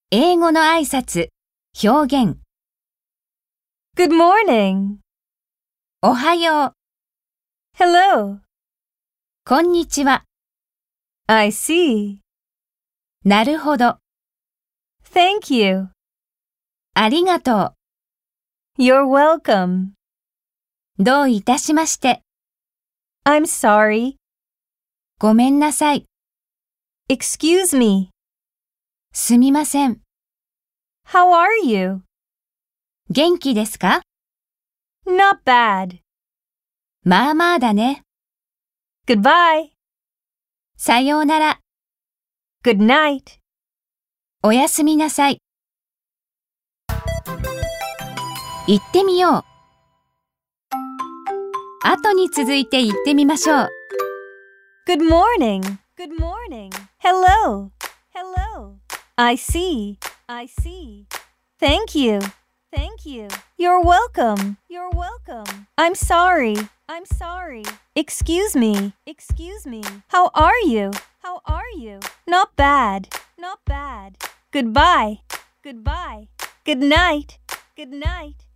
英語の挨拶、表現。 Good morning. おはよう。 Hello. こんにちは。 I see. なるほど。 Thank you. ありがと You're welcome. う。どういたしまして。 I'm sorry. ごめんなさい。 Excuse me. すみません。 How are you? 元気ですか？ Not bad. まあまあだね。 Goodbye. さようなら。 Good night. おやすみなさい。行ってみよう。後に続いて言ってみましょう。 Good morning. Good morning. Hello. Hello. I see. I see. Thank you. Thank you. You're welcome. You're welcome. I'm sorry. I'm sorry. Excuse me. Excuse me. How are you? How are you? Not bad. Not bad. Goodbye. Goodbye. Good night. Good night.